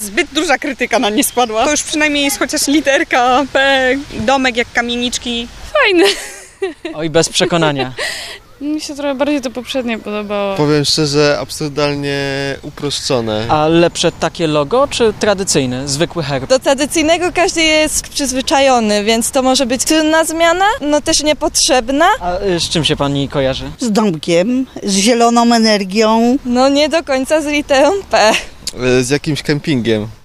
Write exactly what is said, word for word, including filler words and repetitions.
Zbyt duża krytyka na nie spadła. To już przynajmniej jest chociaż literka P, domek jak kamieniczki. Fajne. Oj, bez przekonania. Mi się trochę bardziej to poprzednie podobało. Powiem szczerze, absurdalnie uproszczone. A lepsze takie logo, czy tradycyjne, zwykły herb? Do tradycyjnego każdy jest przyzwyczajony, więc to może być trudna zmiana, no też niepotrzebna. A y, z czym się pani kojarzy? Z domkiem, z zieloną energią. No nie do końca z literą P. Z jakimś kempingiem.